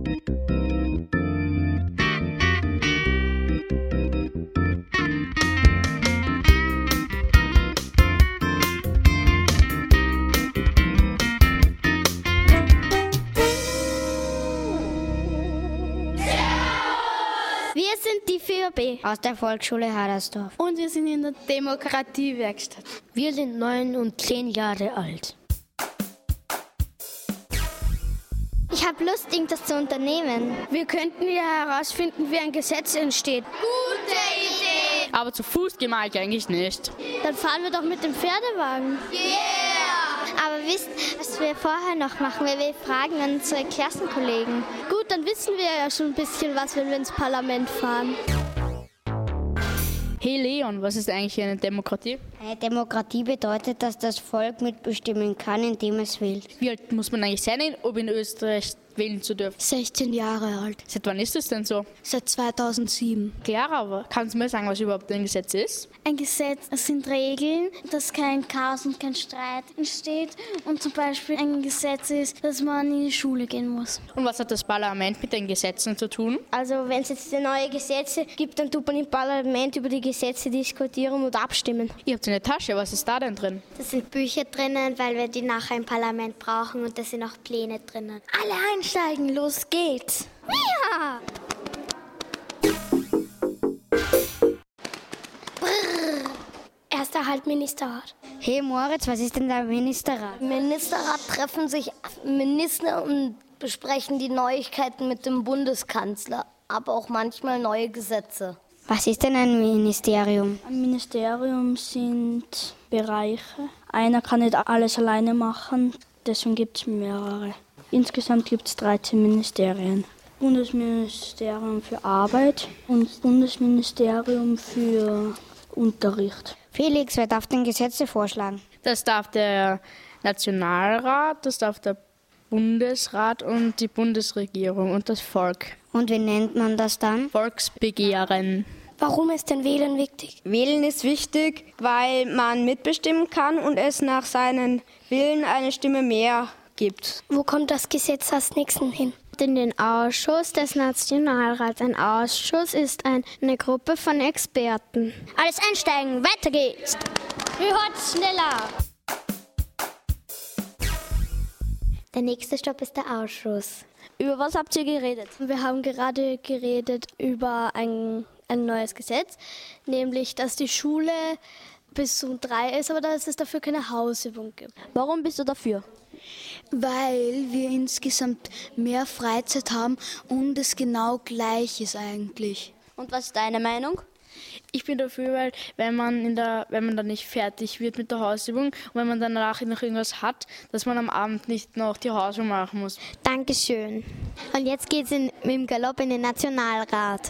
Wir sind die 4B aus der Volksschule Hadersdorf. und wir sind in der Demokratiewerkstatt. Wir sind 9 und 10 Jahre alt. Ich habe Lust, irgendwas zu unternehmen. Wir könnten ja herausfinden, wie ein Gesetz entsteht. Gute Idee! Aber zu Fuß gehen wir eigentlich nicht. Dann fahren wir doch mit dem Pferdewagen. Aber wisst, was wir vorher noch machen? Wir fragen unsere Klassenkollegen. Gut, dann wissen wir ja schon ein bisschen was, wenn wir ins Parlament fahren. Hey Leon, was ist eigentlich eine Demokratie? Eine Demokratie bedeutet, dass das Volk mitbestimmen kann, indem es wählt. Wie alt muss man eigentlich sein, um in Österreich wählen zu dürfen? 16 Jahre alt. Seit wann ist das denn so? Seit 2007. Klar, aber kannst du mir sagen, was überhaupt ein Gesetz ist? Ein Gesetz, es sind Regeln, dass kein Chaos und kein Streit entsteht. Und zum Beispiel ein Gesetz ist, dass man in die Schule gehen muss. Und was hat das Parlament mit den Gesetzen zu tun? Also wenn es jetzt neue Gesetze gibt, dann tut man im Parlament über die Gesetze diskutieren und abstimmen. Ihr habt eine Tasche, was ist da denn drin? Da sind Bücher drinnen, weil wir die nachher im Parlament brauchen und da sind auch Pläne drinnen. Alle einsteigen, los geht's. Ja! Erster halt Ministerrat. Hey Moritz, was ist denn der Ministerrat? Im Ministerrat treffen sich Minister und besprechen die Neuigkeiten mit dem Bundeskanzler, aber auch manchmal neue Gesetze. Was ist denn ein Ministerium? Ein Ministerium sind Bereiche. Einer kann nicht alles alleine machen, deswegen gibt es mehrere. Insgesamt gibt es 13 Ministerien. Bundesministerium für Arbeit und Bundesministerium für Unterricht. Felix, wer darf denn Gesetze vorschlagen? Das darf der Nationalrat, das darf der Bundesrat und die Bundesregierung und das Volk. Und wie nennt man das dann? Volksbegehren. Warum ist denn Wählen wichtig? Wählen ist wichtig, weil man mitbestimmen kann und es nach seinem Willen eine Stimme mehr gibt. Wo kommt das Gesetz als nächsten hin? In den Ausschuss des Nationalrats. Ein Ausschuss ist eine Gruppe von Experten. Alles einsteigen, weiter geht's. Hört schneller. Der nächste Stopp ist der Ausschuss. Über was habt ihr geredet? Wir haben gerade geredet über ein neues Gesetz, nämlich dass die Schule bis um 3 ist, aber dass es dafür keine Hausübung gibt. Warum bist du dafür? Weil wir insgesamt mehr Freizeit haben und es genau gleich ist eigentlich. Und was ist deine Meinung? Ich bin dafür, weil wenn man dann nicht fertig wird mit der Hausübung und wenn man danach noch irgendwas hat, dass man am Abend nicht noch die Hausübung machen muss. Dankeschön. Und jetzt geht's mit dem Galopp in den Nationalrat.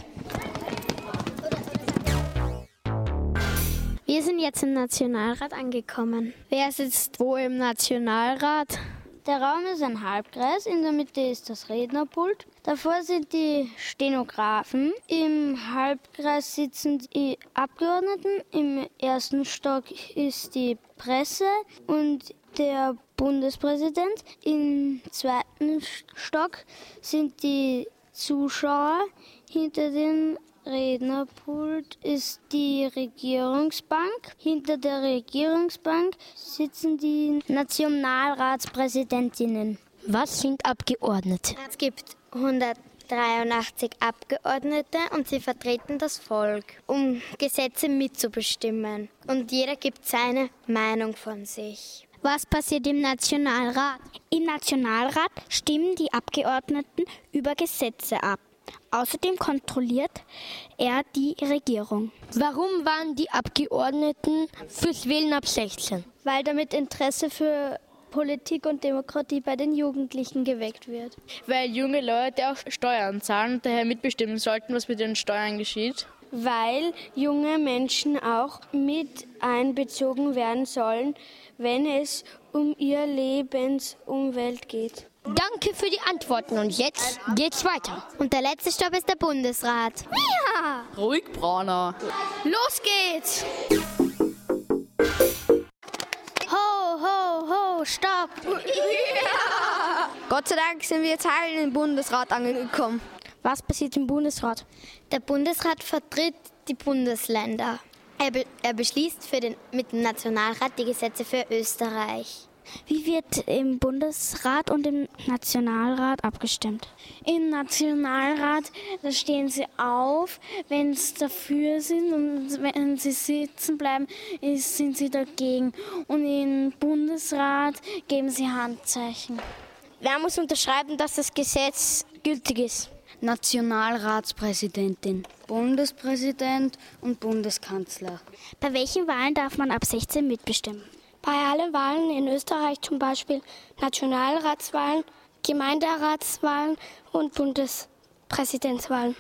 Wir sind jetzt im Nationalrat angekommen. Wer sitzt wo im Nationalrat? Der Raum ist ein Halbkreis, in der Mitte ist das Rednerpult. Davor sind die Stenografen. Im Halbkreis sitzen die Abgeordneten. Im ersten Stock ist die Presse und der Bundespräsident. Im zweiten Stock sind die Zuschauer. Hinter dem Rednerpult ist die Regierungsbank. Hinter der Regierungsbank sitzen die Nationalratspräsidentinnen. Was sind Abgeordnete? Es gibt 183 Abgeordnete und sie vertreten das Volk, um Gesetze mitzubestimmen. Und jeder gibt seine Meinung von sich. Was passiert im Nationalrat? Im Nationalrat stimmen die Abgeordneten über Gesetze ab. Außerdem kontrolliert er die Regierung. Warum waren die Abgeordneten fürs Wählen ab 16? Weil damit Interesse für Politik und Demokratie bei den Jugendlichen geweckt wird. Weil junge Leute auch Steuern zahlen und daher mitbestimmen sollten, was mit den Steuern geschieht. Weil junge Menschen auch mit einbezogen werden sollen, wenn es um ihr Lebensumwelt geht. Danke für die Antworten und jetzt geht's weiter. Und der letzte Stopp ist der Bundesrat. Ja! Ruhig, Brauner. Los geht's! Ho, ho, ho, stopp! Gott sei Dank sind wir jetzt heil im Bundesrat angekommen. Was passiert im Bundesrat? Der Bundesrat vertritt die Bundesländer. Er beschließt mit dem Nationalrat die Gesetze für Österreich. Wie wird im Bundesrat und im Nationalrat abgestimmt? Im Nationalrat, da stehen sie auf, wenn sie dafür sind, und wenn sie sitzen bleiben, sind sie dagegen. Und im Bundesrat geben sie Handzeichen. Wer muss unterschreiben, dass das Gesetz gültig ist? Nationalratspräsidentin, Bundespräsident und Bundeskanzler. Bei welchen Wahlen darf man ab 16 mitbestimmen? Bei allen Wahlen in Österreich, zum Beispiel Nationalratswahlen, Gemeinderatswahlen und Bundespräsidentswahlen.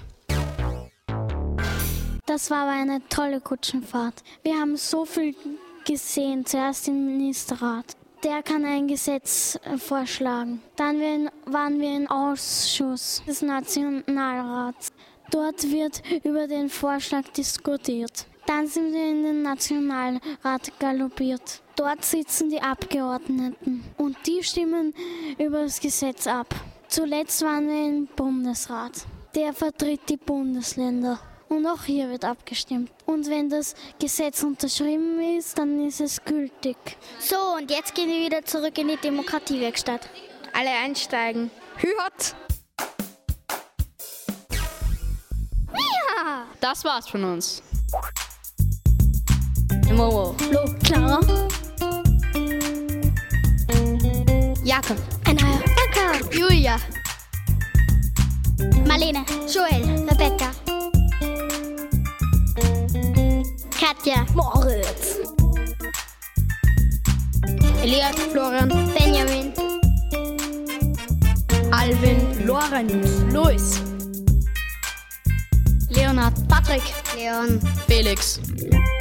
Das war aber eine tolle Kutschenfahrt. Wir haben so viel gesehen. Zuerst den Ministerrat. Der kann ein Gesetz vorschlagen. Dann waren wir im Ausschuss des Nationalrats. Dort wird über den Vorschlag diskutiert. Dann sind wir in den Nationalrat galoppiert. Dort sitzen die Abgeordneten und die stimmen über das Gesetz ab. Zuletzt waren wir im Bundesrat. Der vertritt die Bundesländer. Und auch hier wird abgestimmt. Und wenn das Gesetz unterschrieben ist, dann ist es gültig. So, und jetzt gehen wir wieder zurück in die Demokratiewerkstatt. Alle einsteigen. Hühot! Ja! Das war's von uns. Momo, Flo, Clara, Jakob, Anaya, Anka, Julia, Marlene, Joel, Rebecca, Katja, Moritz, Elias, Florian, Benjamin, Alvin, Lorenz, Luis, Leonhard, Patrick, Leon, Felix,